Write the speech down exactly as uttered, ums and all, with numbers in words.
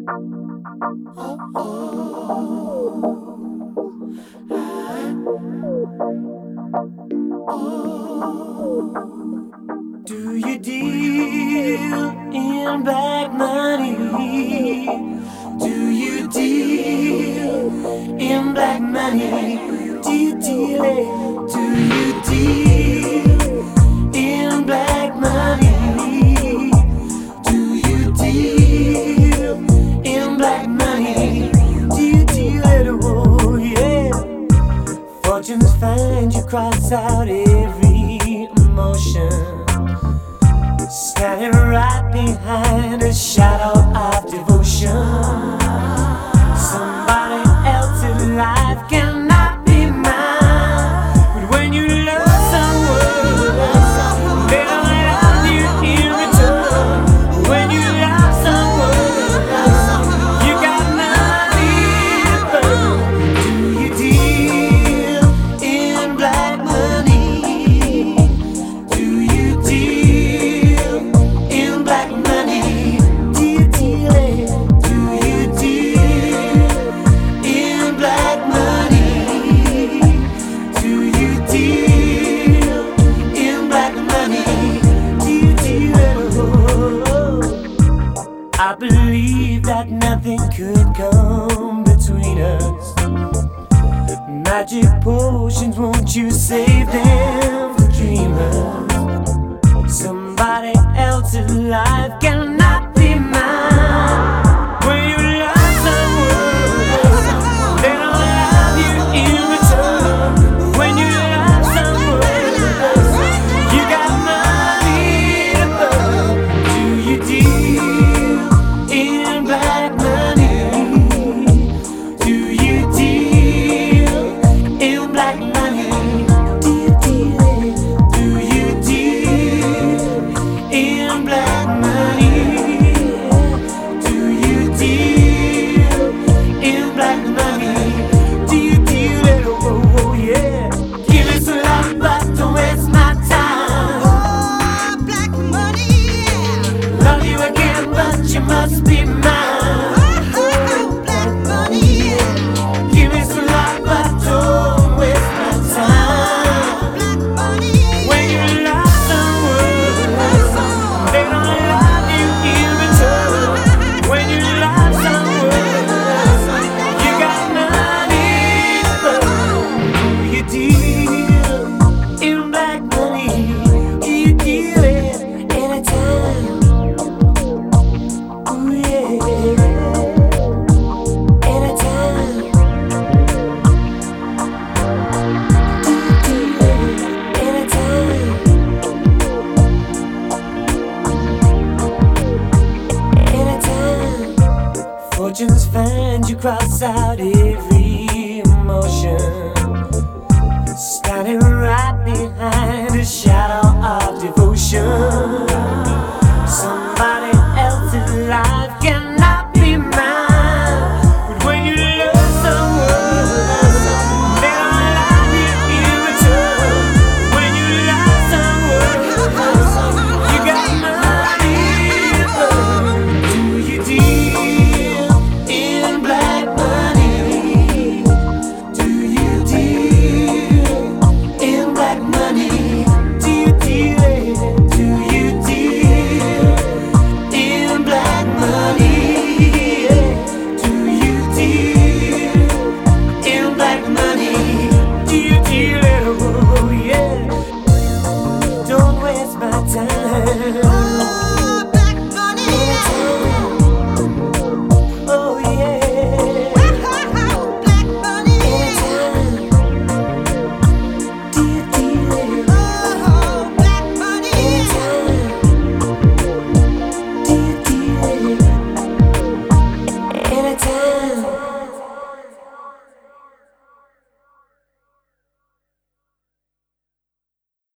Do you deal in black money? Do you deal in black money? Do you deal it? Do you deal in black money? Do you deal in black money? Do you deal it? Oh yeah. Fortunes find you cross out every emotion, standing right behind a shadow of devotion. Somebody else's life cannot be mine, but when you love someone, they don't love you in return. When you love someone, you got nothing but. Do you deal in black money? Do you deal in black money? Do you deal it? Do you deal in black money? Do you deal in black money? Do you deal it? Oh, I believe that nothing could come between us. Magic potions, won't you save them for dreamers? Somebody else's life cannot be mine. When you love someone, they don't love you in return. When you love someone, you got money above. Do you deal in black money? Do you deal in black money? Do you deal it? Do you deal in black money? Do you deal in black money? Do you deal it? Oh, oh yeah. Give me some love, but don't waste my time. Oh, black money, yeah. Love you again, but you must be mine. Oh, black money, yeah. Give me some love, but don't waste my time. Black money, When you love someone, they don't love you in return. When you love someone, you got money but do you deal in black money? Do you deal it anytime? Ooh yeah, anytime. Do you deal it anytime? Anytime. Fortunes find you cross out every emotion,